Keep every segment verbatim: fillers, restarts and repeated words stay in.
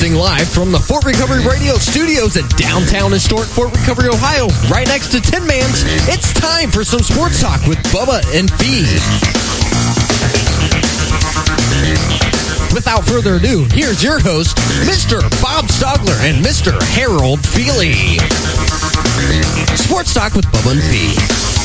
Broadcasting live from the Fort Recovery Radio Studios in downtown historic Fort Recovery, Ohio, right next to Tin Man's. It's time for some sports talk with Bubba and Fee. Without further ado, here's your host, Mister Bob Stogler and Mister Harold Feely. Sports talk with Bubba and Fee.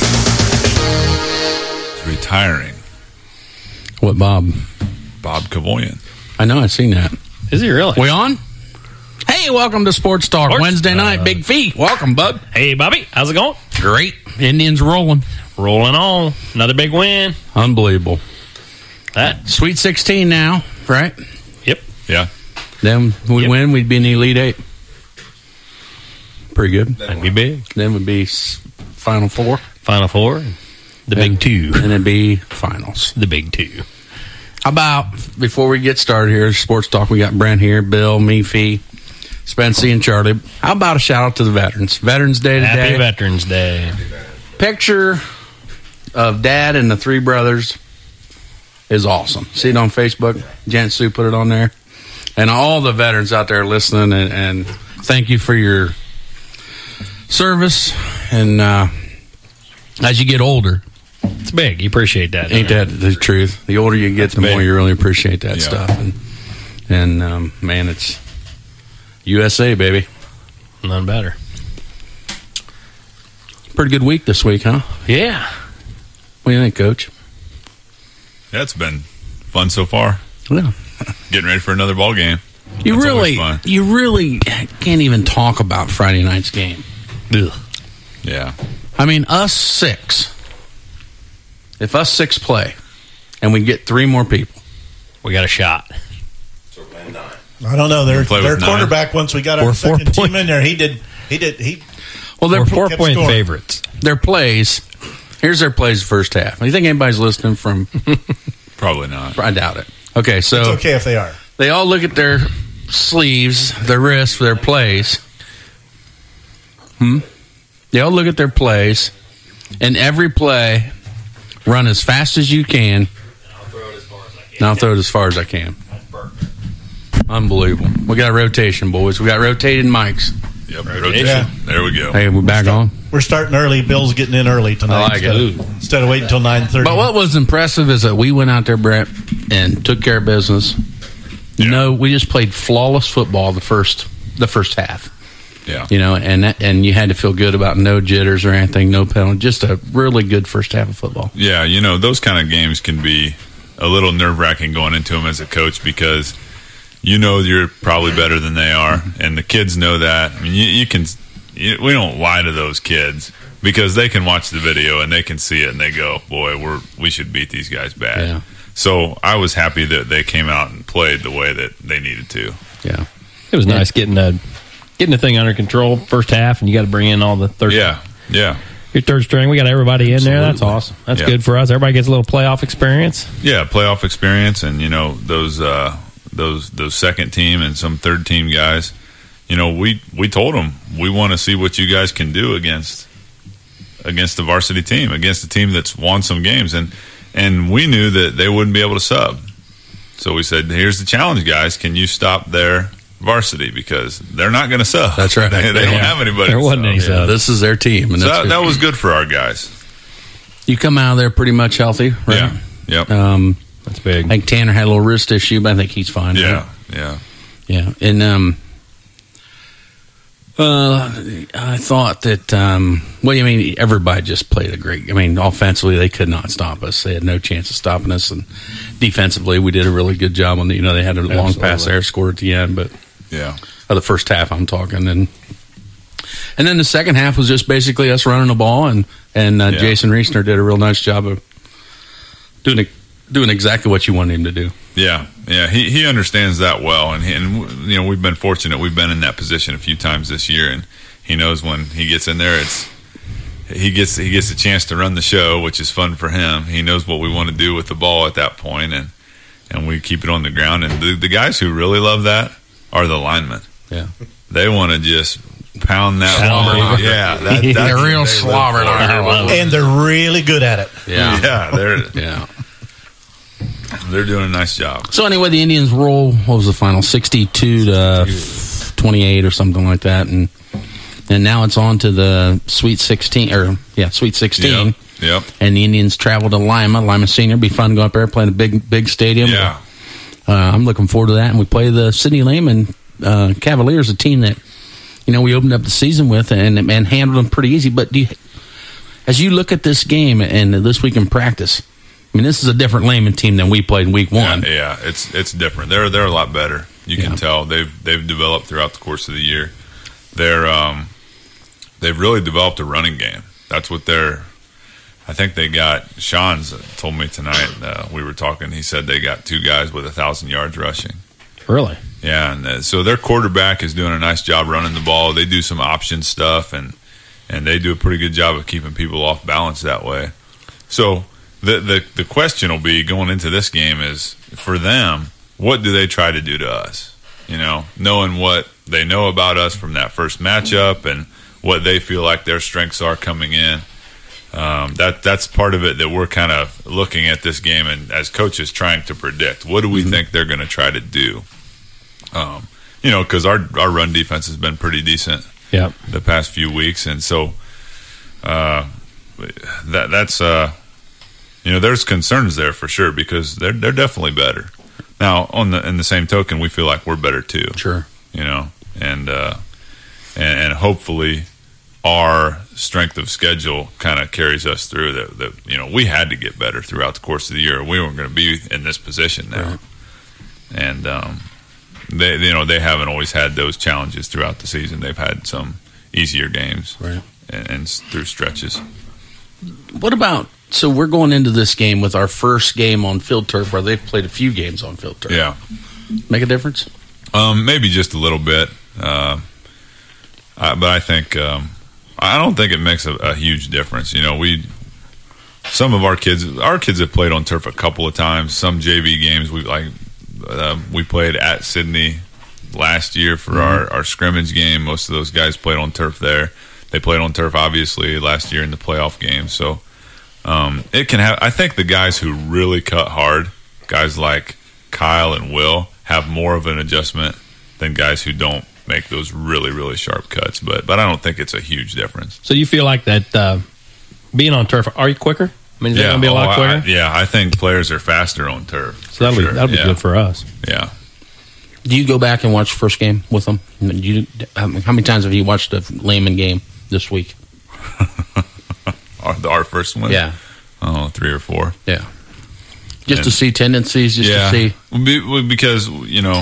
He's retiring. What Bob? Bob Kavoyan. I know, I've seen that. Is he really? We on? Hey, welcome to Sports Talk Sports? Wednesday night. Uh, Big Fee. Welcome, bud. Hey, Bobby. How's it going? Great. Indians rolling. Rolling on. Another big win. Unbelievable. That Sweet sixteen now, right? Yep. Yeah. Then we Yep. win, we'd be in the Elite Eight. Pretty good. That'd be big. Then would be s- Final Four. Final Four. The and, big two. And it'd be finals. The big two. How about, before we get started here, Sports Talk, we got Brent here, Bill, me, Fee, Spency, and Charlie. How about a shout out to the veterans? Veterans Day today. Happy Veterans Day. Picture of Dad and the three brothers is awesome. See it on Facebook. Jan Sue put it on there. And all the veterans out there listening, and, and thank you for your service. And uh, as you get older, It's big. You appreciate that. ain't that the truth? The older you get, That's the big. more you really appreciate that Yeah. stuff. And, and um, man, it's U S A, baby. None better. Pretty good week this week, huh? Yeah. What do you think, Coach? Yeah, it's been fun so far. Yeah. Getting ready for another ball game. You That's really, always fun. you really can't even talk about Friday night's game. Ugh. Yeah. I mean, us six. If us six play, and we get three more people, We got a shot. I don't know. Their Play their with nine. quarterback, once we got Or our four second point- team in there, he did. He did. He well, their We're four kept point scoring. favorites. their plays. Here's their plays the first half. You think anybody's listening from? Probably not. I doubt it. Okay, so it's okay if they are. they all look at their sleeves, their wrists for their plays. Hmm. They all look at their plays, and every play, run as fast as you can. And I'll throw it as far as I can. Unbelievable. We got rotation, boys. We got rotated mics. Yep. Rotation. Rotation. Yeah. There we go. Hey, we back on. We're starting early. Bill's getting in early tonight. I like instead, it. Of, instead of waiting until nine thirty. But what was impressive is that we went out there, Brent, and took care of business. You Yeah. know, we just played flawless football the first the first half. Yeah. You know, and that, and you had to feel good about no jitters or anything, no penalty, just a really good first half of football. Yeah, you know, those kind of games can be a little nerve-wracking going into them as a coach because you know you're probably better than they are, and the kids know that. I mean, you, you can you, we don't lie to those kids because they can watch the video and they can see it and they go, "Boy, we're we should beat these guys bad." Yeah. So I was happy that they came out and played the way that they needed to. Yeah. It was nice getting the getting the thing under control first half, and you got to bring in all the third. Yeah, yeah, Your third string. We got everybody in there. That's Absolutely. awesome. That's Yeah. good for us. Everybody gets a little playoff experience. yeah. Playoff experience, and you know those uh, those those second team and some third team guys. You know, we we told them we want to see what you guys can do against against the varsity team, against the team that's won some games, and and we knew that they wouldn't be able to sub. So we said, "Here's the challenge, guys. Can you stop their varsity because they're not going to sub? That's right. they, they don't Yeah. have anybody. There to wasn't sub. any Yeah, sub. this is their team. And So that's that, good. that was good for our guys. You come out of there pretty much healthy, right? Yeah. Yep. Um, That's big. I think Tanner had a little wrist issue, but I think he's fine. yeah. right? Yeah. Yeah, and um, uh, I thought that. Um, well, I mean, everybody just played a great. I mean, offensively, they could not stop us. They had no chance of stopping us, and defensively, we did a really good job on the. You know, they had a long Absolutely. pass there, scored at the end, but Yeah. uh, the first half, I'm talking, and and then the second half was just basically us running the ball, and and uh, Yeah. Jason Reesner did a real nice job of doing it, doing exactly what you wanted him to do. Yeah, yeah, he he understands that well, and he, and you know we've been fortunate. We've been in that position a few times this year, and he knows when he gets in there, it's he gets he gets a chance to run the show, which is fun for him. He knows what we want to do with the ball at that point, and and we keep it on the ground. And the, the guys who really love that are the linemen. Yeah. They want to just pound that Slobber ball. knocker. Yeah, that, They're that's real what they live slobber for. knocker. I love it. And they're really good at it. Yeah. Yeah, they're Yeah. they're doing a nice job. So anyway, the Indians roll. What was the final? Sixty-two to twenty-eight or something like that, and and now it's on to the Sweet Sixteen, or yeah, Sweet Sixteen. Yep. Yep. And the Indians travel to Lima, Lima Senior. Be fun to go up there, play in a big, big stadium. Yeah. Uh, I'm looking forward to that. And we play the Sidney Lehman uh, Cavaliers, a team that, you know, we opened up the season with and, and handled them pretty easy. But do you, as you look at this game and this week in practice, I mean, this is a different Lehman team than we played in week one. Yeah, yeah, it's it's different. They're they're a lot better. You can Yeah. tell they've they've developed throughout the course of the year. They're um, they've really developed a running game. That's what they're. I think they got. Sean's told me tonight. Uh, we were talking. He said they got two guys with a thousand yards rushing. Really? Yeah, and uh, so their quarterback is doing a nice job running the ball. They do some option stuff, and and they do a pretty good job of keeping people off balance that way. So the the the question will be going into this game is for them, what do they try to do to us? You know, knowing what they know about us from that first matchup and what they feel like their strengths are coming in. Um, that that's part of it that we're kind of looking at this game and as coaches trying to predict. What do we mm-hmm. think they're going to try to do? Um, you know, because our our run defense has been pretty decent. Yeah. The past few weeks, and so uh, that that's uh, you know, there's concerns there for sure because they're they're definitely better. Now, on the in the same token, we feel like we're better too. Sure. You know, and uh, and, and hopefully our strength of schedule kind of carries us through. That, that you know, we had to get better throughout the course of the year. We weren't going to be in this position now, right. and um, they you know they haven't always had those challenges throughout the season. They've had some easier games right. and, and through stretches. What about? So we're going into this game with our first game on field turf, where they've played a few games on field turf. Yeah, make a difference. Um, maybe just a little bit, uh, I, but I think. Um, I don't think it makes a, a huge difference. You know, we some of our kids, our kids have played on turf a couple of times. Some J V games we like. Uh, we played at Sydney last year for mm-hmm. our, our scrimmage game. Most of those guys played on turf there. They played on turf obviously last year in the playoff game. So um, it can have. I think the guys who really cut hard, guys like Kyle and Will, have more of an adjustment than guys who don't make those really, really sharp cuts, but but I don't think it's a huge difference. So you feel like that uh, being on turf, are you quicker? I mean, is yeah, that going to be a lot oh, avoir? I, yeah, I think players are faster on turf. So that'll sure. be that'll yeah. be good for us. Yeah. Do you go back and watch the first game with them? Do you, how many times have you watched the Lehman game this week? our, our first one? Yeah. Oh, three or four. Yeah. Just and, to see tendencies, just yeah, to see. Because, you know,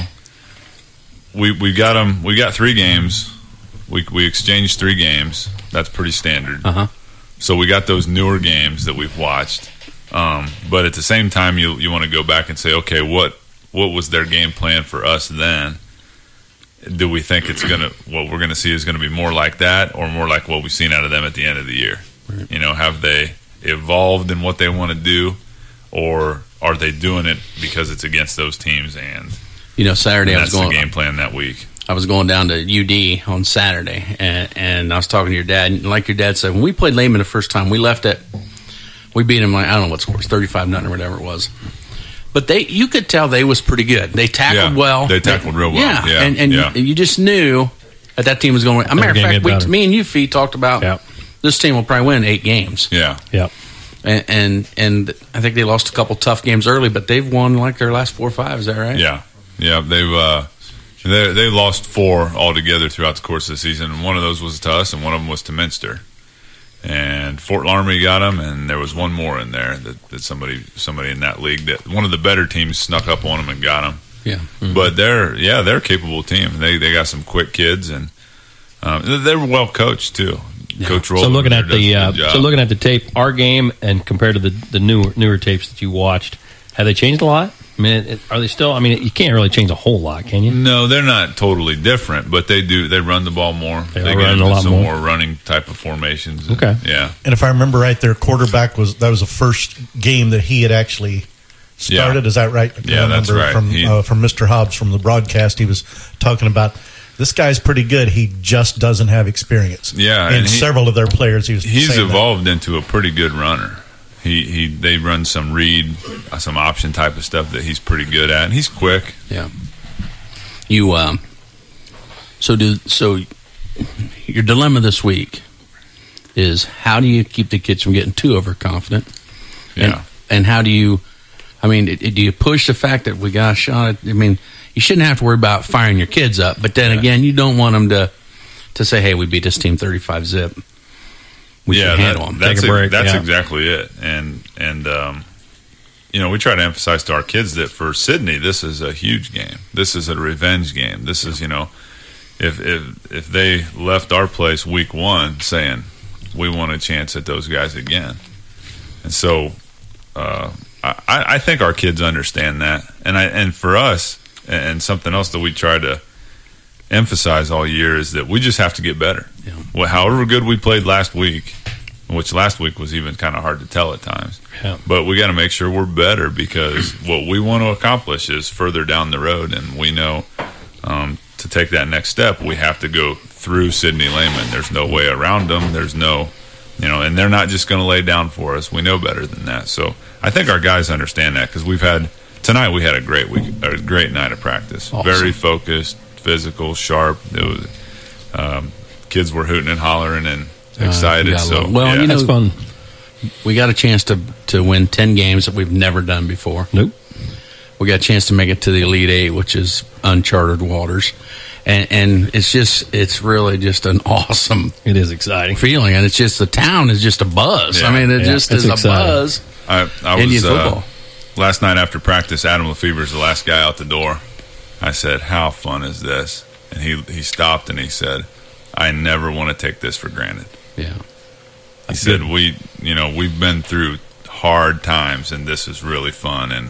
We we got them. We got three games. We we exchanged three games. That's pretty standard. Uh-huh. So we got those newer games that we've watched. Um, but at the same time, you you want to go back and say, okay, what what was their game plan for us then? Do we think it's gonna what we're gonna see is gonna be more like that, or more like what we've seen out of them at the end of the year? Right. You know, have they evolved in what they want to do, or are they doing it because it's against those teams and You know, Saturday and I that's was going. the game plan that week. I was going down to U D on Saturday, and, and I was talking to your dad. And like your dad said, when we played Lehman the first time, we left it. We beat him like I don't know what score, thirty-five nothing or whatever it was. But they, you could tell they was pretty good. They tackled yeah, well. They tackled they, real well. Yeah, yeah and and yeah. you, you just knew that that team was going. to win. A matter of fact, we, me and you, Fee, talked about yep. this team will probably win eight games. Yeah, yeah. And, and and I think they lost a couple tough games early, but they've won like their last four or five. Is that right? Yeah, yeah. They've uh, they they lost four altogether throughout the course of the season, and one of those was to us, and one of them was to Minster. And Fort Laramie got them, and there was one more in there that, that somebody somebody in that league that one of the better teams snuck up on them and got them. Yeah, mm-hmm. But they're yeah they're a capable team. They they got some quick kids, and um, they're well coached too. Yeah. Coach Roland. So looking at the uh, job. so looking at the tape, our game, and compared to the the newer newer tapes that you watched, have they changed a lot? I mean, it, are they still? I mean, you can't really change a whole lot, can you? No, they're not totally different, but they do. They run the ball more. They, they are get running a lot some more. more running type of formations. And, okay, yeah. And if I remember right, their quarterback was that was the first game that he had actually started. Yeah. Is that right? Yeah, I that's right. From he, uh, from Mister Hobbs from the broadcast, he was talking about. This guy's pretty good. He just doesn't have experience. Yeah, and, and he, several of their players. He was he's saying evolved that. into a pretty good runner. he, he they run some read, uh, some option type of stuff that he's pretty good at, and he's quick. Yeah. You um. So do so. Your dilemma this week is how do you keep the kids from getting too overconfident? Yeah. And, and how do you? I mean, it, it, do you push the fact that we got a shot at? I mean, you shouldn't have to worry about firing your kids up, but then yeah. again, you don't want them to to say, "Hey, we beat this team thirty-five zip." We yeah, can handle that, them. That's Take a break. A, that's yeah. exactly it. And and um, you know, we try to emphasize to our kids that for Sydney, this is a huge game. This is a revenge game. This is, you know, if if if they left our place week one saying we want a chance at those guys again, and so uh, I, I think our kids understand that. And I and for us, and something else that we try to emphasize all year is that we just have to get better. Yeah. Well, however good we played last week, which last week was even kind of hard to tell at times, yeah. but we got to make sure we're better because what we want to accomplish is further down the road, and we know um, to take that next step, we have to go through Sidney Lehman. There's no way around them. There's no, you know, and they're not just going to lay down for us. We know better than that. So I think our guys understand that because we've had tonight. We had a great week, a great night of practice. Awesome. Very focused, physical, sharp. It was, um, kids were hooting and hollering and excited. Uh, so well, yeah. you know, That's fun. we got a chance to to win ten games that we've never done before. Nope. We got a chance to make it to the Elite Eight, which is uncharted waters, and and it's just it's really just an awesome It is exciting. feeling, and it's just the town is just a buzz. Yeah. I mean, it Yeah, just it's is exciting. a buzz. I, I Indian was football. uh, last night after practice. Adam Lefebvre's the last guy out the door. I said, "How fun is this?" And he he stopped and he said, "I never want to take this for granted." Yeah, He said, "We, you know, we've been through hard times, and this is really fun, and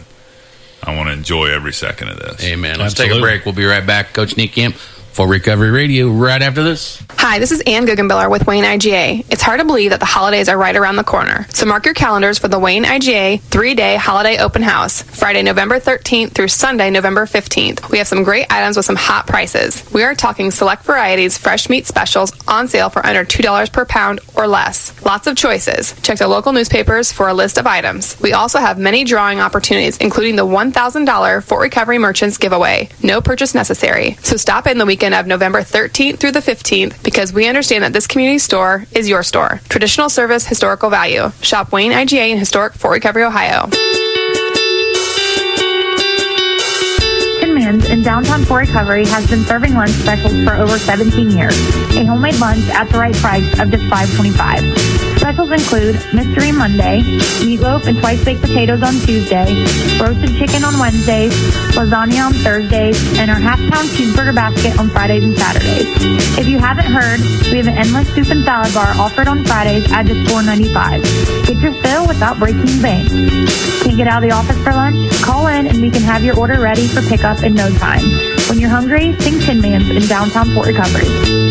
I want to enjoy every second of this." amen. Let's Absolutely. take a break. We'll be right back. Coach Nick Kemp for Recovery Radio right after this. Hi, this is Ann Guggenbiller with Wayne I G A. It's hard to believe that the holidays are right around the corner. So mark your calendars for the Wayne I G A three-day holiday open house, Friday, November thirteenth through Sunday, November fifteenth. We have some great items with some hot prices. We are talking select varieties, fresh meat specials on sale for under two dollars per pound or less. Lots of choices. Check the local newspapers for a list of items. We also have many drawing opportunities, including the one thousand dollars Fort Recovery Merchants giveaway. No purchase necessary. So stop in the weekend of November thirteenth through the fifteenth because we understand that this community store is your store. Traditional service, historical value. Shop Wayne I G A in historic Fort Recovery, Ohio. Tin Man's in downtown Fort Recovery has been serving lunch specials for over seventeen years. A homemade lunch at the right price of just five twenty-five. Specials include Mystery Monday, meatloaf and twice baked potatoes on Tuesday, roasted chicken on Wednesdays, lasagna on Thursdays, and our half pound cheeseburger basket on Fridays and Saturdays. If you haven't heard, we have an endless soup and salad bar offered on Fridays at just four ninety-five. Get your fill without breaking the bank. Can't get out of the office for lunch? Call in and we can have your order ready for pickup in no time. When you're hungry, think Tin Man's in downtown Fort Recovery.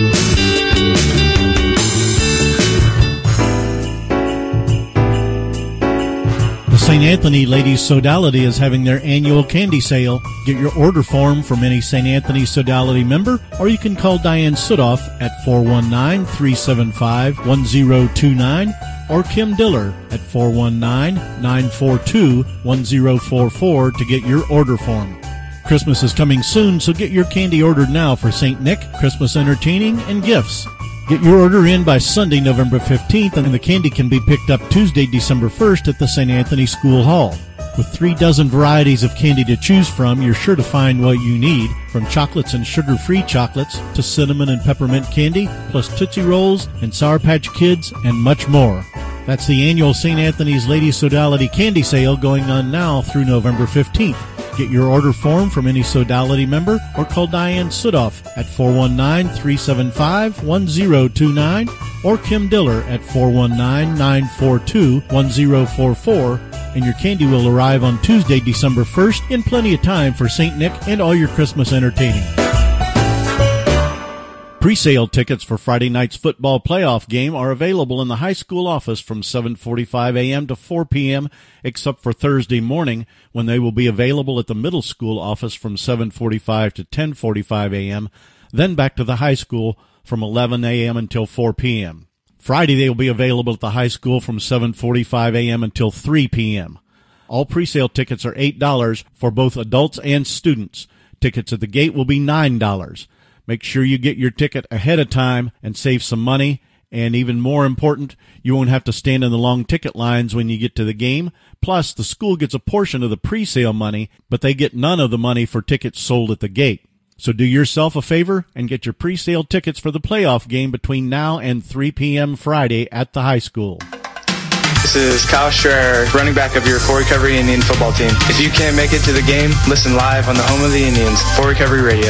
The Saint Anthony Ladies Sodality is having their annual candy sale. Get your order form from any Saint Anthony Sodality member, or you can call Diane Sudoff at four one nine, three seven five, one zero two nine or Kim Diller at four one nine, nine four two, one zero four four to get your order form. Christmas is coming soon, so get your candy ordered now for Saint Nick, Christmas entertaining, and gifts. Get your order in by Sunday, November fifteenth, and the candy can be picked up Tuesday, December first at the Saint Anthony School Hall. With three dozen varieties of candy to choose from, you're sure to find what you need, from chocolates and sugar-free chocolates to cinnamon and peppermint candy, plus Tootsie Rolls and Sour Patch Kids, and much more. That's the annual Saint Anthony's Ladies Sodality Candy Sale going on now through November fifteenth. Get your order form from any Sodality member or call Diane Sudoff at four one nine, three seven five, one zero two nine or Kim Diller at four one nine, nine four two, one zero four four, and your candy will arrive on Tuesday, December first in plenty of time for Saint Nick and all your Christmas entertaining. Pre-sale tickets for Friday night's football playoff game are available in the high school office from seven forty-five a.m. to four p.m., except for Thursday morning, when they will be available at the middle school office from seven forty-five to ten forty-five a.m., then back to the high school from eleven a.m. until four p.m. Friday, they will be available at the high school from seven forty-five a.m. until three p.m. All presale tickets are eight dollars for both adults and students. Tickets at the gate will be nine dollars. Make sure you get your ticket ahead of time and save some money. And even more important, you won't have to stand in the long ticket lines when you get to the game. Plus, the school gets a portion of the presale money, but they get none of the money for tickets sold at the gate. So do yourself a favor and get your presale tickets for the playoff game between now and three p.m. Friday at the high school. This is Kyle Schreier, running back of your For Recovery Indian football team. If you can't make it to the game, listen live on the home of the Indians, For Recovery Radio.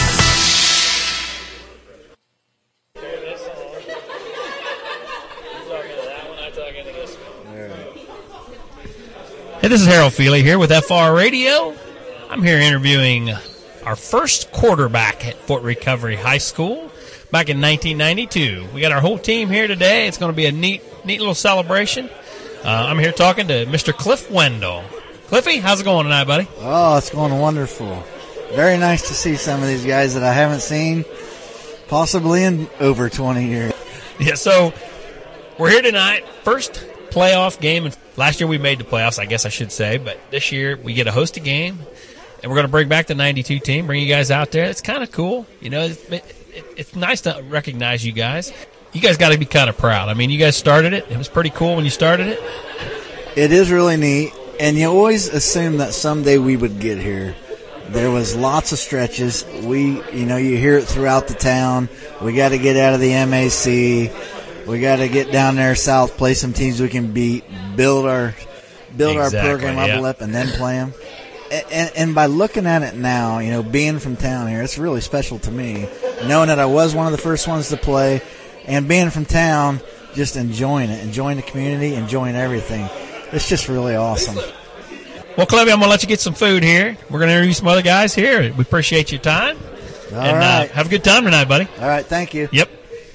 Hey, this is Harold Feely here with F R Radio. I'm here interviewing our first quarterback at Fort Recovery High School back in nineteen ninety-two. We got our whole team here today. It's going to be a neat, neat little celebration. Uh, I'm here talking to Mister Cliff Wendell. Cliffy, how's it going tonight, buddy? Oh, it's going wonderful. Very nice to see some of these guys that I haven't seen possibly in over twenty years. Yeah, so we're here tonight. First playoff game. And last year we made the playoffs, I guess I should say. But this year we get to host a game. And we're going to bring back the ninety-two team, bring you guys out there. It's kind of cool. You know, it's, it, it's nice to recognize you guys. You guys got to be kind of proud. I mean, you guys started it. It was pretty cool when you started it. It is really neat. And you always assume that someday we would get here. There was lots of stretches. We, you know, you hear it throughout the town. We got to get out of the M A C. We got to get down there south, play some teams we can beat, build our build exactly, our program yeah. up, and then play them. And, and by looking at it now, you know, being from town here, it's really special to me, knowing that I was one of the first ones to play, and being from town, just enjoying it, enjoying the community, enjoying everything. It's just really awesome. Well, Clevy, I'm going to let you get some food here. We're going to interview some other guys here. We appreciate your time. All and right. uh, have a good time tonight, buddy. All right, thank you. Yep.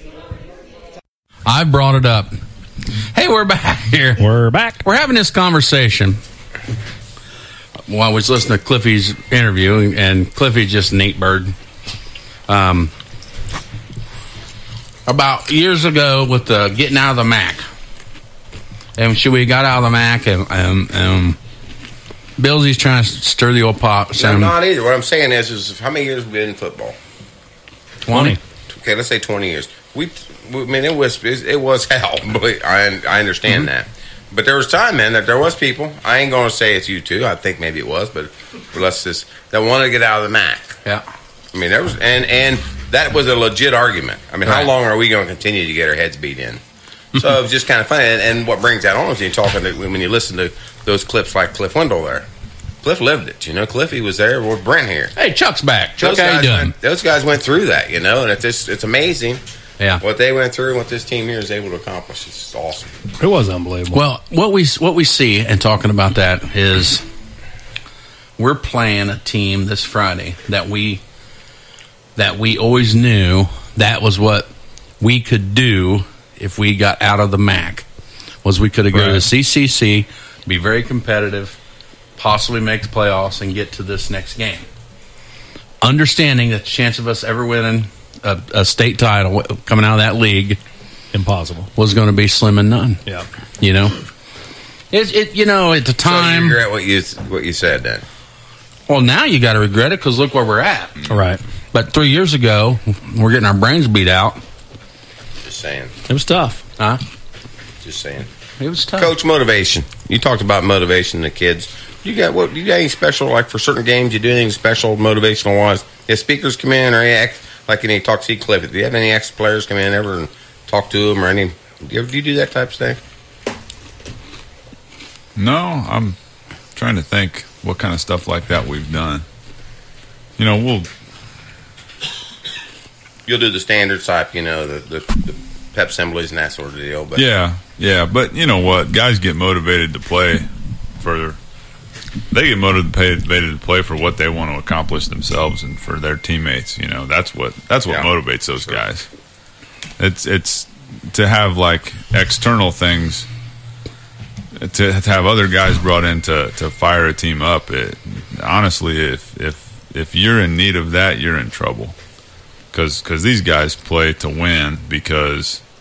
I brought it up. Hey, we're back here. We're back. We're having this conversation while I was listening to Cliffy's interview, and Cliffy's just a neat bird. Um, about years ago with the getting out of the M A C. And should we got out of the M A C, and, and, and Billsy's trying to stir the old pot. No, not either. What I'm saying is, is how many years have we been in football? twenty. Okay, let's say twenty years. We, we I mean, it was it was hell, but I I understand mm-hmm. that. But there was time, man, that there was people. I ain't going to say it's you two. I think maybe it was, but let's just that wanted to get out of the M A C. Yeah. I mean, there was, and and that was a legit argument. I mean, right. How long are we going to continue to get our heads beat in? So it was just kind of funny. And, and what brings that on is you talking to, when you listen to those clips like Cliff Wendell there. Cliff lived it, you know. Cliffy was there with Brent here. Hey, Chuck's back. Chuck, those how you guys doing? Went, those guys went through that, you know, and it's just, it's amazing. Yeah. What they went through and what this team here is able to accomplish is awesome. It was unbelievable. Well, what we what we see and talking about that is we're playing a team this Friday that we that we always knew that was what we could do if we got out of the M A C. Was we could have right. go to C C C, be very competitive, possibly make the playoffs, and get to this next game. Understanding that the chance of us ever winning a, a state title coming out of that league, impossible, was going to be slim and none. Yeah, you know, it, it you know at the time. So you regret what you what you said then? Well, now you got to regret it because look where we're at. All right, but three years ago, we're getting our brains beat out. Just saying, it was tough, huh? Just saying, it was tough. Coach, motivation. You talked about motivation in the kids. You got what? You got any special like for certain games? You do anything special motivational wise? If speakers come in or any ex, like any talk to Cliff, do you have any ex players come in ever and talk to them or any? Do you ever do you do that type of thing? No, I'm trying to think what kind of stuff like that we've done. You know, we'll you'll do the standard type, you know, the the, the pep assemblies and that sort of deal. But yeah, yeah, but you know what? Guys get motivated to play for. They get motivated to play for what they want to accomplish themselves and for their teammates. You know, that's what that's what yeah, motivates those sure. guys. It's it's to have like external things to, to have other guys brought in to, to fire a team up. It, honestly, if if if you're in need of that, you're in trouble because because these guys play to win because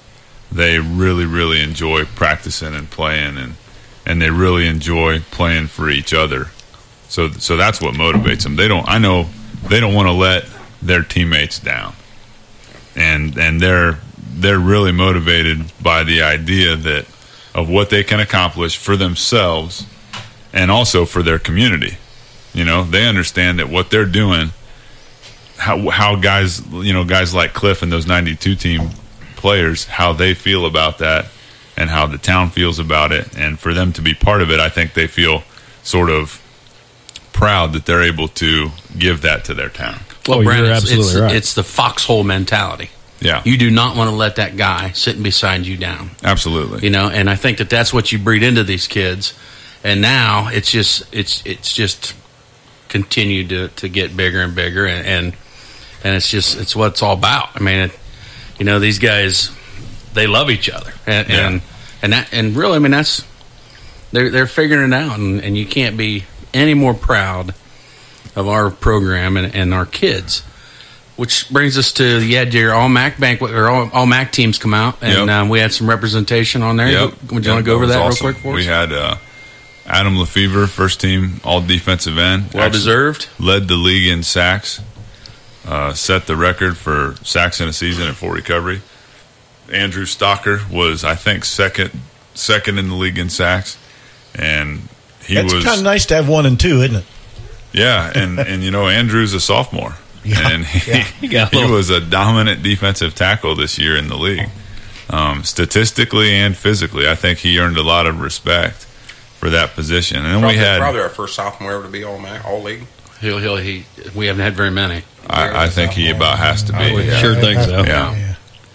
they really, really enjoy practicing and playing, and and they really enjoy playing for each other. So, so that's what motivates them. They don't. I know they don't want to let their teammates down, and and they're they're really motivated by the idea that of what they can accomplish for themselves, and also for their community. You know, they understand that what they're doing, how how guys, you know, guys like Cliff and those ninety-two team players, how they feel about that, and how the town feels about it, and for them to be part of it, I think they feel sort of proud that they're able to give that to their town. Well, Oh, you're Brandon, it's, absolutely it's, right. it's the foxhole mentality. Yeah, You do not want to let that guy sitting beside you down. absolutely. You know, and I think that that's what you breed into these kids. And now it's just it's it's just continued to, to get bigger and bigger, and, and and it's just it's what it's all about. I mean, it, you know, these guys, they love each other, and Yeah. and, and that and really, I mean, that's they're they're figuring it out, and, and you can't be any more proud of our program and, and our kids. Which brings us to you had your all MAC banquet or all, all MAC teams come out, and Yep. um, we had some representation on there. Yep. Would you Yep, want to go over was that awesome. real quick for us? We had uh, Adam Lefevre, first team all defensive end. Well Actually deserved. Led the league in sacks. Uh, set the record for sacks in a season at full recovery. Andrew Stocker was, I think, second second in the league in sacks, and he It's was kind of nice to have one and two, isn't it? yeah, and and you know Andrew's a sophomore, Yeah. and he, Yeah. He got a he little- was a dominant defensive tackle this year in the league, um, statistically and physically. I think he earned a lot of respect for that position. And then Probably, we had, probably our first sophomore ever to be all MAC, all league. He'll, he'll, he, we haven't had very many. I, I think he about has to be. I would yeah. sure think so. Yeah.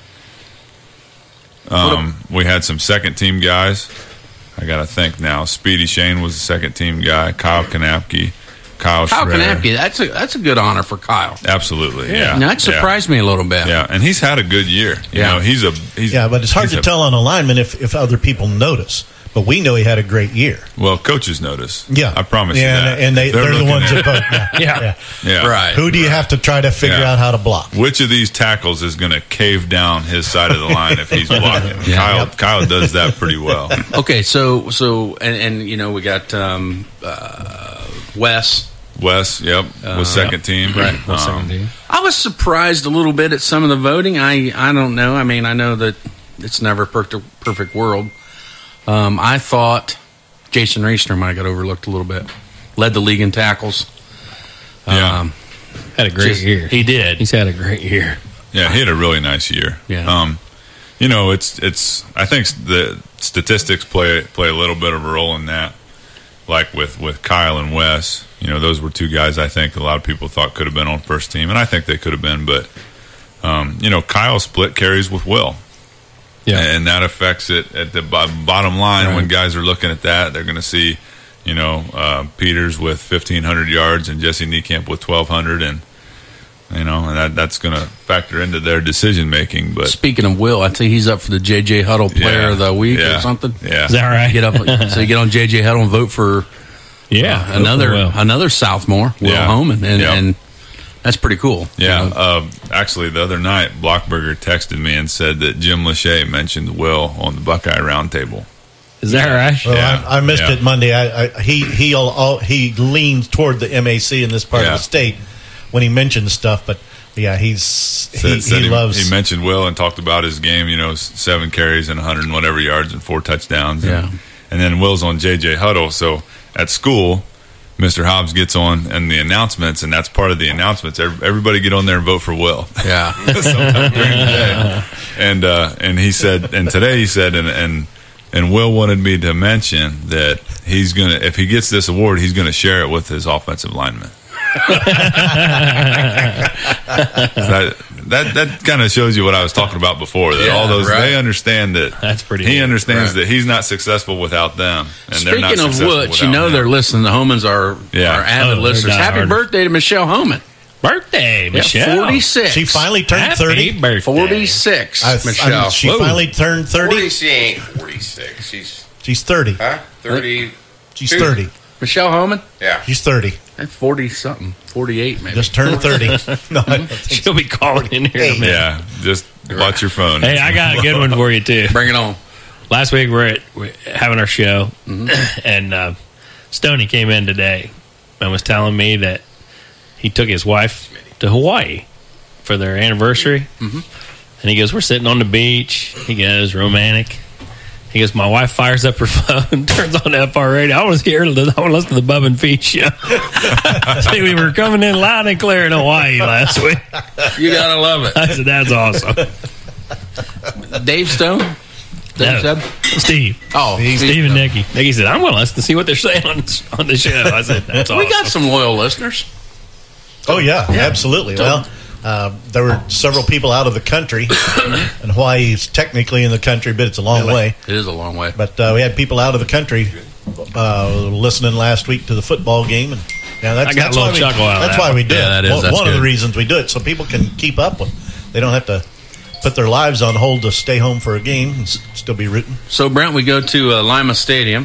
Um, we had some second team guys. I got to think now. Speedy Shane was the second team guy. Kyle Kanapke, Kyle Kyle Schroeder. Kanapke, that's a that's a good honor for Kyle. Absolutely, yeah. Now, that surprised me a little bit. Yeah, and he's had a good year. You Yeah. know, he's a he's Yeah, but it's hard he's to a- tell on a lineman if, if other people notice. But we know he had a great year. Well, coaches notice. Yeah. I promise yeah, you that. And, and they, they're, the looking ones at- that vote. Yeah. Yeah. Yeah, Right. Who do you have to try to figure Yeah. out how to block? Which of these tackles is going to cave down his side of the line if he's blocking? Yeah. Kyle Kyle does that pretty well. Okay, so so and, and you know we got um, uh, Wes. Wes, yep, was second team. Right. Um, Second team. I was surprised a little bit at some of the voting. I I don't know. I mean, I know that it's never a perfect perfect world. Um, I thought Jason Reisner might have got overlooked a little bit. Led the league in tackles. Yeah. Um, Had a great just- year. He did. He's had a great year. Yeah, he had a really nice year. Yeah. Um, you know, it's it's. I think the statistics play play a little bit of a role in that. Like with, with Kyle and Wes, you know, those were two guys I think a lot of people thought could have been on first team, and I think they could have been. But um, you know, Kyle split carries with Will. Yeah. And that affects it at the bo- bottom line. Right. When guys are looking at that, they're going to see, you know, uh, Peters with fifteen hundred yards and Jesse Niekamp with twelve hundred, and you know, and that, that's going to factor into their decision making. But Speaking of Will, I think he's up for the J J Huddle Player Yeah. of the Week Yeah. or something. Yeah. Is that right? Get up, so you get on J J Huddle and vote for Yeah. uh, another Will. another Southmore, Will Yeah. Homan, and, Yep. and that's pretty cool. yeah, You know, uh, actually, the other night, Blockberger texted me and said that Jim Lachey mentioned Will on the Buckeye Roundtable. Is that right? Well, Yeah. I, I missed Yeah. it Monday. I, I, he he all, he leaned toward the M A C in this part Yeah. of the state when he mentioned stuff. But yeah, he's Said, he, said he loves. He mentioned Will and talked about his game. You know, s- seven carries and one hundred and whatever yards and four touchdowns. And, Yeah. and then Will's on J J Huddle. So at school, Mister Hobbs gets on and the announcements, and that's part of the announcements. Ev- Everybody get on there and vote for Will. yeah. Sometime during the day. And uh, and he said, and today he said, and and and Will wanted me to mention that he's gonna, if he gets this award, he's gonna share it with his offensive lineman. that that, that kind of shows you what I was talking about before. That Yeah, all those right. they understand that That's pretty He neat. understands Right. that he's not successful without them, and they're not Speaking of successful which, you without know him. they're listening. The Homans are, Yeah. are avid Oh, they're listeners. Happy diehard. birthday to Michelle Homan. Birthday, Yeah, Michelle. forty-six. she finally turned Happy thirty. birthday. forty-six, I- I- Michelle. she Whoa. finally turned thirty. forty, she ain't forty-six. She's, She's thirty. huh? thirty. She's thirty. Michelle Homan? Yeah. She's thirty. forty-something. forty-eight, maybe. Just turned thirty. No, I don't think She'll be calling in here in a minute. Yeah, just Watch your phone. Hey, I got a good one for you too. Bring it on. Last week we're, at, we're having our show, Mm-hmm. and uh, Stoney came in today and was telling me that he took his wife to Hawaii for their anniversary. Mm-hmm. And he goes, we're sitting on the beach. He goes, romantic. He goes, my wife fires up her phone, turns on the F R radio. I want to hear, I want to listen to the Bub and Feet show. See, we were coming in loud and clear in Hawaii last week. You gotta love it. I said, that's awesome. Dave Stone? No, Dave Steve. Oh, Steve, Steve and Nikki. Nikki said, I'm going to listen to see what they're saying on, on the show. I said, that's awesome. We got some loyal listeners. Oh, yeah, absolutely. Well, uh, there were several people out of the country, and Hawaii is technically in the country, but it's a long way. It is a long way. But uh, we had people out of the country uh, listening last week to the football game, and yeah, that's, I got that's a why little we, chuckle out of that's that why one. we do Yeah, it. that is- One, that's one of the good. reasons we do it, so people can keep up with. They don't have to put their lives on hold to stay home for a game and s- still be rooting. So, Brent, we go to uh, Lima Stadium.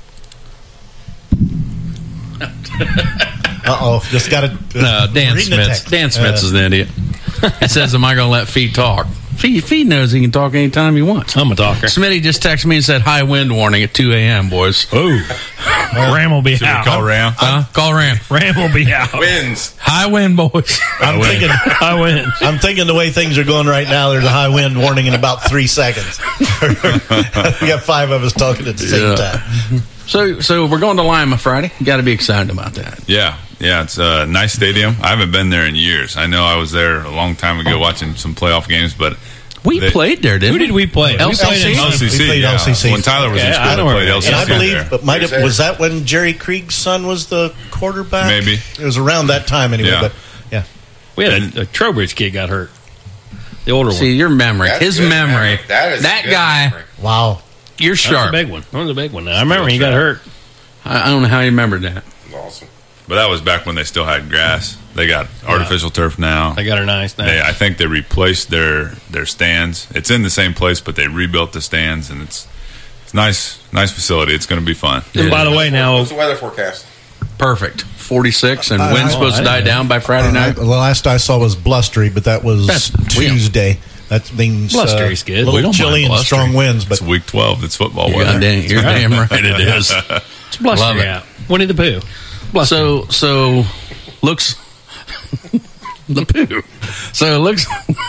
Uh oh, just got to. No, Dan Smith. Dan Smith is the idiot. He says, am I going to let Feet talk? Feet, Feet knows he can talk anytime he wants. I'm a talker. Smitty just texted me and said, high wind warning at two a.m., boys. Oh. Ram will be Should we out. call Ram? Huh? Call Ram. Ram will be out. Wins. High wind, boys. I'm thinking. I win. I'm thinking the way things are going right now, there's a high wind warning in about three seconds. We got five of us talking at the same Yeah. time. So, so we're going to Lima Friday. You got to be excited about that. Yeah, yeah, it's a nice stadium. I haven't been there in years. I know I was there a long time ago watching some playoff games, but We They- played there, didn't Who we? did we play? L C C? We played in- L C C. We played yeah. L C C. When Tyler was Okay, in I school, know we where played it L is. C C And I believe, there. but might have, was that when Jerry Krieg's son was the quarterback? Maybe. It was around that time anyway. Yeah. But yeah, We had a, a Trowbridge kid got hurt. The older See, one. your memory. That's His good memory. memory. That is a that good guy. memory. wow. You're That was sharp. a big one. That was a big one. I remember he got hurt. I, I don't know how you remembered that. Awesome. But that was back when they still had grass. They got artificial turf now. They got her nice now. They, I think they replaced their their stands. It's in the same place, but they rebuilt the stands, and it's it's nice nice facility. It's going to be fun. And by the way, now What's the weather forecast? Perfect. forty-six, and I- wind's I- supposed to I die didn't know. down by Friday Uh, night. the last I saw was blustery, but that was That's- we don't- Tuesday. That means Blustery's uh, good. A little We don't chilly mind and blustery. strong winds, but It's week twelve. It's football You're, weather. damn, you're damn right it is. it's blustery Love it. out. Winnie the Pooh. Blustery. So, so looks the poo. So it looks.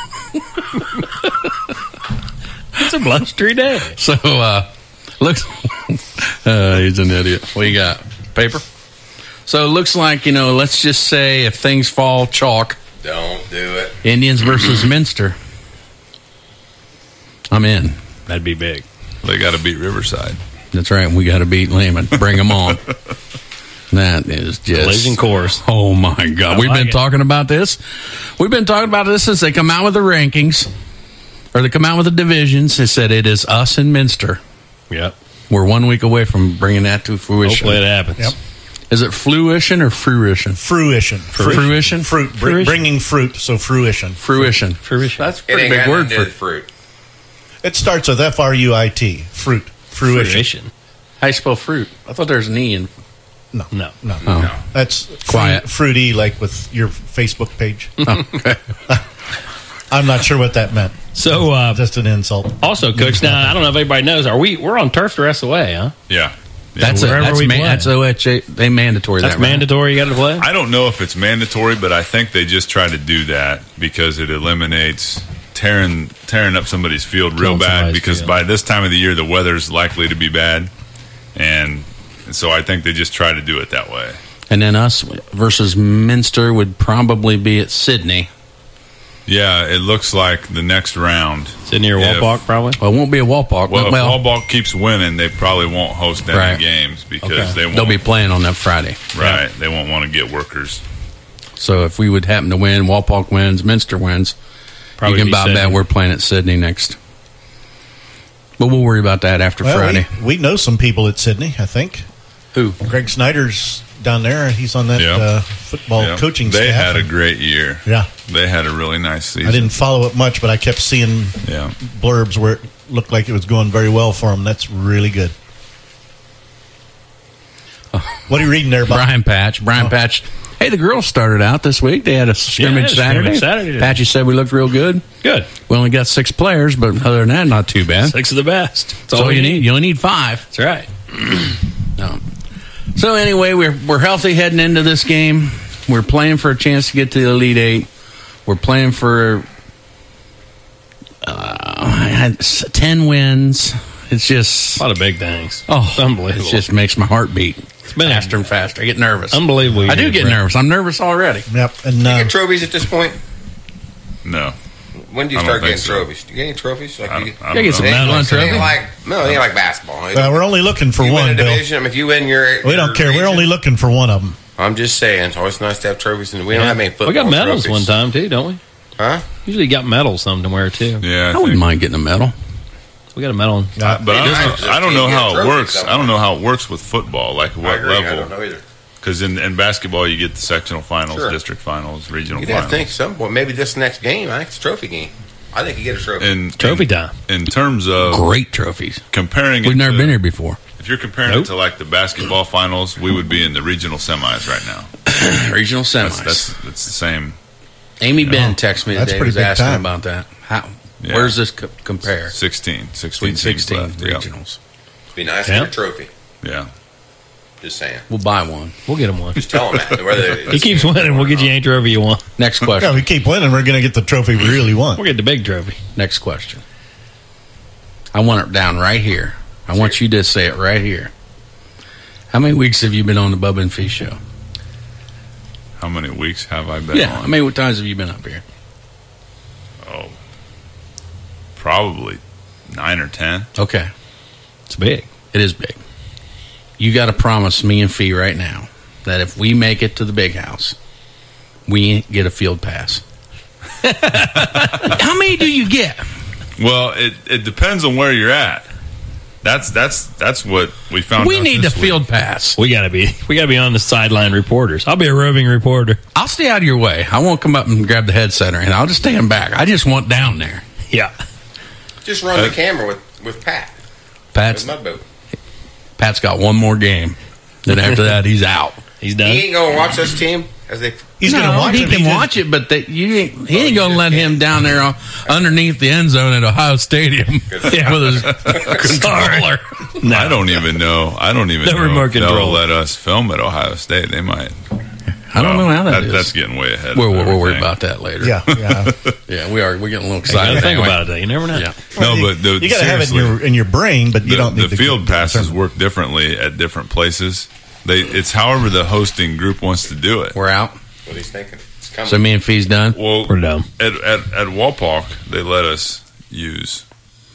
It's a blustery day. So uh, looks. uh, he's an idiot. What you got? Paper. So it looks like, you know. Let's just say if things fall chalk, Don't do it. Indians versus Minster. I'm in. That'd be big. They got to beat Riverside. That's right. We got to beat Lehman. Bring them on. That is just Collision course. Oh my God! I We've like been it. talking about this. We've been talking about this since they come out with the rankings, or they come out with the divisions. They said it is us and Minster. Yep. We're one week away from bringing that to fruition. Hopefully it happens. Yep. Is it fruition or fruition? fruition. Fruition? Fruit. Br- Fruition. Bringing fruit, so fruition. Fruition. Fruition. That's a It pretty ain't big got word nothing to do for. with fruit. It starts with F R U I T. Fruit. Fruition. Fruition. How you spell fruit? I thought there was an e in. No. No. No. Oh. That's Quiet. Fruit, fruity, like with your Facebook page. Okay. I'm not sure what that meant. So, uh, Just an insult. also, Coach, now, I don't know if everybody knows, are we, we're on turf the rest of the way, huh? Yeah. That's a, wherever that's, we man, play. that's O H A. They mandatory That's that right? mandatory. You got to play? I don't know if it's mandatory, but I think they just try to do that because it eliminates tearing tearing up somebody's field real Killing bad. somebody's Because field. by this time of the year, the weather's likely to be bad, and so I think they just try to do it that way. And then us versus Minster would probably be at Sydney. Yeah, it looks like the next round. Sydney or if- Walpock, probably? Well, it won't be a Walpock. Well, Well, if Walball keeps winning, they probably won't host any Right. games because Okay. they won't. they'll be playing on that Friday. right. They won't want to get workers. So if we would happen to win, Walpock wins, Minster wins, Probably you can be buy Sydney. bet we're playing at Sydney next. But we'll worry about that after Well, Friday. we, we know some people at Sydney, I think. Who? Greg Snyder's down there. He's on that Yep. uh, football Yeah. coaching They staff. had a great year. Yeah. They had a really nice season. I didn't follow it much, but I kept seeing Yeah. blurbs where it looked like it was going very well for them. That's really good. What are you reading there, Bob? Brian Patch. Brian oh. Patch. Hey, the girls started out this week. They had a scrimmage yeah, Saturday. Scrimmage Saturday. Patchy said we looked real good. Good. We only got six players, but other than that, not too bad. Six of the best. That's That's all, all you need. need. You only need five. That's right. No. So anyway, we're we're healthy heading into this game. We're playing for a chance to get to the Elite Eight. We're playing for uh, ten wins. It's just a lot of big things. Oh, it's unbelievable! It just makes my heart beat. It's been faster and faster. I get nervous. Unbelievable! I do get Brent. nervous. I'm nervous already. Yep. And do uh, you get trophies at this point? No. When do you start getting so. trophies? Do you get any trophies? Like I you, I don't you get some medal and trophy. Like no, they ain't like basketball. Well, we're only looking for you one. Win a Bill. division, I mean, if you win your, we don't your care. region, we're only looking for one of them. I'm just saying, it's always nice to have trophies, and we yeah. don't have any football. We got medals trophies. one time too, don't we? Huh? Usually got medals somewhere too. Yeah, I, I wouldn't mind getting a medal. We got a medal, in, uh, but I don't, I don't know how it works. Somewhere. I don't know how it works with football. Like what I agree, level? I don't know either. Because in, in basketball, you get the sectional finals, sure. district finals, regional You'd finals. have to think some point. Maybe this next game, I think it's a trophy game. I think you get a trophy. In, trophy in, time. In terms of great trophies, comparing, we've it never to, been here before. If you're comparing nope. it to like the basketball finals, we would be in the regional semis right now. Regional semis. That's, that's, that's the same. Amy you Ben know, texted me today. Was asking time. about that. How? Yeah. Where's this co- compare? sixteen. sixteen, sixteen left. regionals. It'd be nice to yeah. get a trophy. Yeah. Just saying. We'll buy one. We'll get him one. Just tell him that. Whether he keeps winning, we'll get you any trophy you want. Next question. Yeah, we keep winning, we're going to get the trophy we really want. We'll get the big trophy. Next question. I want it down right here. I want you to say it right here. How many weeks have you been on the Bubba and Fee show? How many weeks have I been yeah, on? how many times have you been up here? Oh, probably nine or ten. Okay. It's big. It is big. You got to promise me and Fee right now that if we make it to the big house, we get a field pass. How many do you get? Well, it, it depends on where you're at. That's that's that's what we found. We out need a this field week. pass. We gotta be we gotta be on the sideline reporters. I'll be a roving reporter. I'll stay out of your way. I won't come up and grab the headset, and I'll just stand back. I just want down there. Yeah. Just run uh, the camera with, with Pat. Pat's with Mudboat. Pat's got one more game. Then after that, he's out. He's done. He ain't gonna watch this team as they. He's no, gonna watch. He it. can he watch it, but they, you ain't, he ain't gonna let him down there on, underneath the end zone at Ohio Stadium yeah. with his controller. No. I don't even know. I don't even no know remote if they'll control. let us film at Ohio State. They might. I don't well, know how that, that is. That's getting way ahead. We're, of we're worried about that later. Yeah, yeah, yeah. We are. We're getting a little excited. You think anyway. about it. You never know. Yeah. Well, no, you, but the, you got to have it in your in your brain, but you the, don't. Need the field passes work differently at different places. They it's however the hosting group wants to do it. We're out. What he's thinking. It's coming. So me and Fee's done. Well, we're done. At at at Walpock, they let us use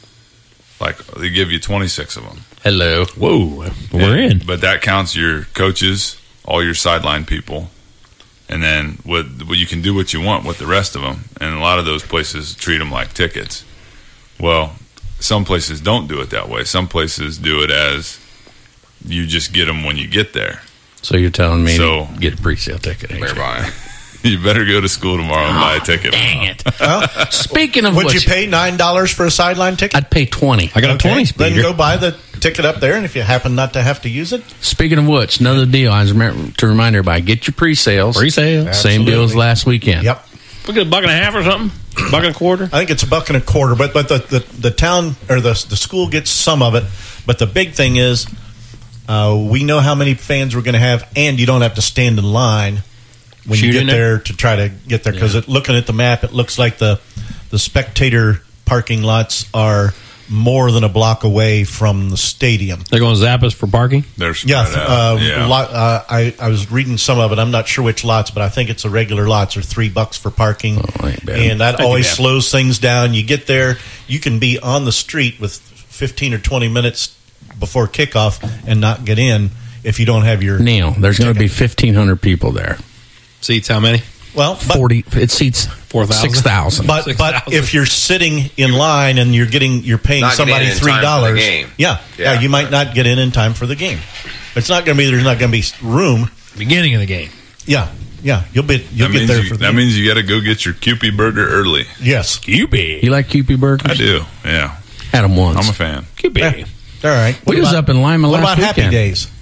like they give you twenty-six of them. Hello. Whoa, we're and, in. But that counts your coaches, all your sideline people, and then what? Well, you can do what you want with the rest of them. And a lot of those places treat them like tickets. Well, some places don't do it that way. Some places do it as you just get them when you get there. So you're telling me so, to get a pre-sale ticket? Whereby you better go to school tomorrow and oh, buy a ticket. Dang it! Well, speaking of would which, you pay nine dollars for a sideline ticket? I'd pay twenty. I got okay. a twenty. Speeder. Then go buy the ticket up there, and if you happen not to have to use it. Speaking of which, another deal. I was to remind everybody: get your pre-sales. Pre-sales. Same deal as last weekend. Yep. We get a buck and a half or something. Buck and a quarter. I think it's a buck and a quarter, but but the, the, the town or the the school gets some of it. But the big thing is, uh, we know how many fans we're going to have, and you don't have to stand in line when Shoot you get there it. to try to get there. Because yeah. looking at the map, it looks like the the spectator parking lots are more than a block away from the stadium. They're going to zap us for parking? They're yeah, uh, yeah. Lot, uh, I, I was reading some of it. I'm not sure which lots, but I think it's the regular lots are three bucks for parking. Oh, and that always slows things down. You get there, you can be on the street with fifteen or twenty minutes before kickoff and not get in if you don't have your Neil, there's going to be fifteen hundred people there. Seats how many? Well, but, forty. It seats four thousand. Six thousand. But six but thousand. if you're sitting in line and you're getting you're paying Not somebody getting in three time for the dollars, game. yeah, Yeah. yeah, you might not get in in time for the game. It's not going to be there's not going to be room. Beginning of the game. Yeah, yeah, you'll be you'll that get means there you, for the that game. means you got to go get your Kewpie burger early. Yes, Kewpie. You like Kewpie burgers? I do. Yeah, Had them once. I'm a fan. Kewpie. Yeah. All right. We was up in Lima What last about Happy weekend. Days?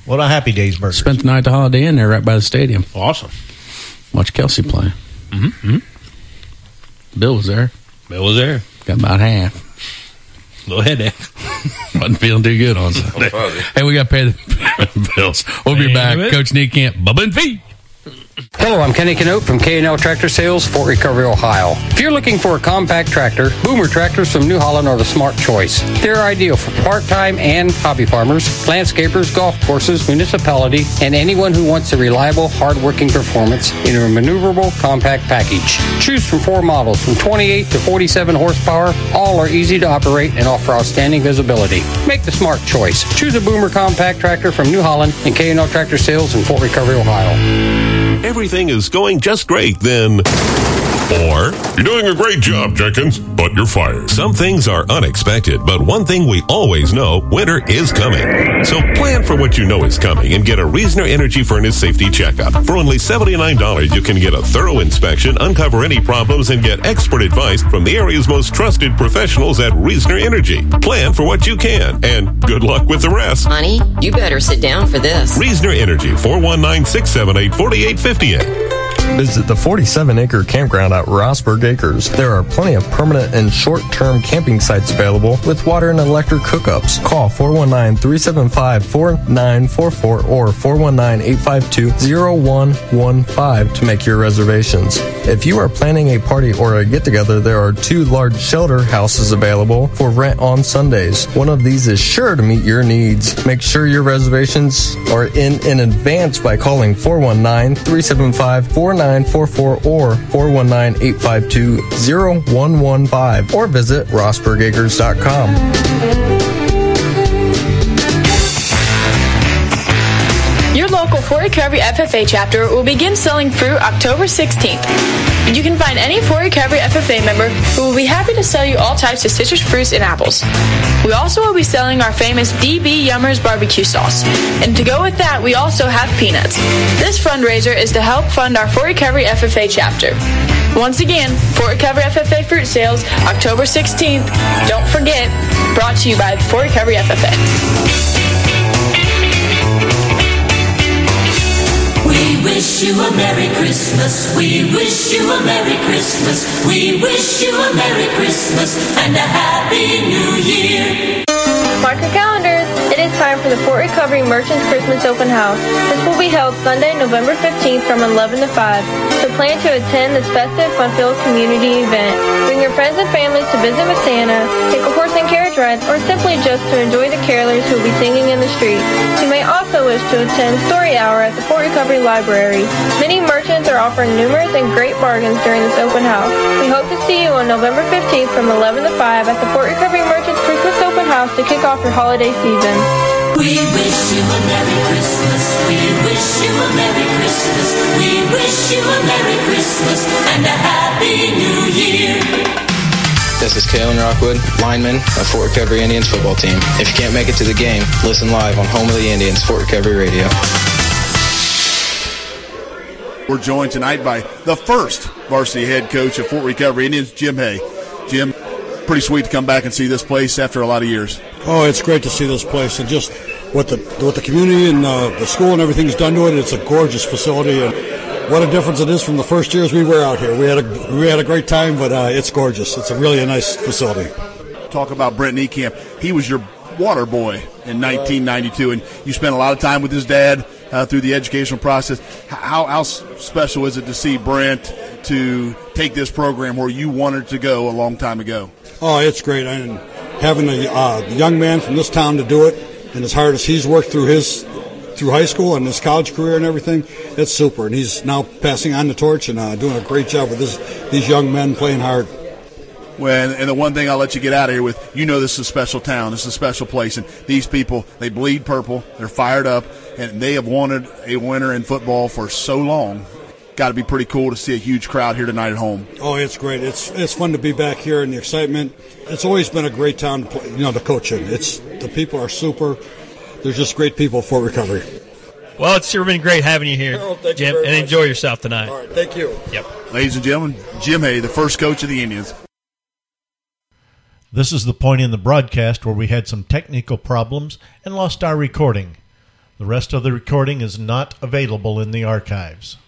What a Happy Days burger. Spent the night at the Holiday Inn there right by the stadium. Awesome. Watch Kelsey play. Mm-hmm. Bill was there. Bill was there. Got about half. Little headache. Wasn't feeling too good on Sunday. Hey, we got to pay the bills. We'll be back. Coach Niekamp, Bubba and Feet. Hello, I'm Kenny Canote from K and L Tractor Sales, Fort Recovery, Ohio. If you're looking for a compact tractor, Boomer tractors from New Holland are the smart choice. They're ideal for part-time and hobby farmers, landscapers, golf courses, municipality, and anyone who wants a reliable, hard-working performance in a maneuverable, compact package. Choose from four models from twenty-eight to forty-seven horsepower. All are easy to operate and offer outstanding visibility. Make the smart choice. Choose a Boomer compact tractor from New Holland and K and L Tractor Sales in Fort Recovery, Ohio. Everything is going just great, then... Or, you're doing a great job, Jenkins, but you're fired. Some things are unexpected, but one thing we always know, winter is coming. So plan for what you know is coming and get a Reasoner Energy Furnace Safety Checkup. For only seventy-nine dollars, you can get a thorough inspection, uncover any problems, and get expert advice from the area's most trusted professionals at Reasoner Energy. Plan for what you can, and good luck with the rest. Honey, you better sit down for this. Reasoner Energy, four one nine, six seven eight, four eight five eight. Visit the forty-seven acre campground at Rossburg Acres. There are plenty of permanent and short-term camping sites available with water and electric hookups. Call four one nine, three seven five, four nine four four or four one nine, eight five two, zero one one five to make your reservations. If you are planning a party or a get-together, there are two large shelter houses available for rent on Sundays. One of these is sure to meet your needs. Make sure your reservations are in in advance by calling four one nine, three seven five, four nine four four or four one nine, eight five two, zero one one five or visit rossburg acres dot com. Your local Fort Recovery F F A chapter will begin selling fruit October sixteenth. You can find any Fort Recovery F F A member who will be happy to sell you all types of citrus fruits and apples. We also will be selling our famous D B Yummers barbecue sauce. And to go with that, we also have peanuts. This fundraiser is to help fund our Fort Recovery F F A chapter. Once again, Fort Recovery F F A fruit sales October sixteenth. Don't forget, brought to you by Fort Recovery F F A. We wish you a Merry Christmas. We wish you a Merry Christmas. We wish you a Merry Christmas and a Happy New Year. Mark your calendars. It is time for the Fort Recovery Merchants Christmas Open House. This will be held Sunday, November fifteenth from eleven to five. So plan to attend this festive, fun-filled community event. Bring your friends and families to visit with Santa, take a horse and carriage ride, or simply just to enjoy the carolers who will be singing in the street. You may also wish to attend Story Hour at the Fort Recovery Library. Many merchants are offering numerous and great bargains during this open house. We hope to see you on November fifteenth from eleven to five at the Fort Recovery Merchants Christmas Open House to kick off your holiday season. We wish you a Merry Christmas. We wish you a Merry Christmas. We wish you a Merry Christmas and a Happy New Year. This is Kalen Rockwood, lineman of Fort Recovery Indians football team. If you can't make it to the game, listen live on Home of the Indians, Fort Recovery Radio. We're joined tonight by the first varsity head coach of Fort Recovery Indians, Jim Hay. Jim, pretty sweet to come back and see this place after a lot of years. Oh, it's great to see this place, and just what the what the community and uh, the school and everything's done to it. It's a gorgeous facility, and what a difference it is from the first years we were out here. We had a we had a great time, but uh, it's gorgeous. It's a really a nice facility. Talk about Brent Niekamp. He was your water boy in nineteen ninety-two, and you spent a lot of time with his dad uh, through the educational process. How, how special is it to see Brent to take this program where you wanted to go a long time ago? Oh, it's great. And having a uh, young man from this town to do it, and as hard as he's worked through his through high school and his college career and everything, it's super. And he's now passing on the torch and uh, doing a great job with this, these young men playing hard. Well, and the one thing I'll let you get out of here with, you know this is a special town, this is a special place, and these people, they bleed purple, they're fired up, and they have wanted a winner in football for so long. Got to be pretty cool to see a huge crowd here tonight at home. Oh, it's great. It's it's fun to be back here and the excitement. It's always been a great town to play, you know, to coach in. It's the people are super. There's just great people for Recovery. Well, it's sure been great having you here, oh, Jim, you and much. Enjoy yourself tonight. All right, thank you. Yep. Ladies and gentlemen, Jim Hay, the first coach of the Indians. This is the point in the broadcast where we had some technical problems and lost our recording. The rest of the recording is not available in the archives.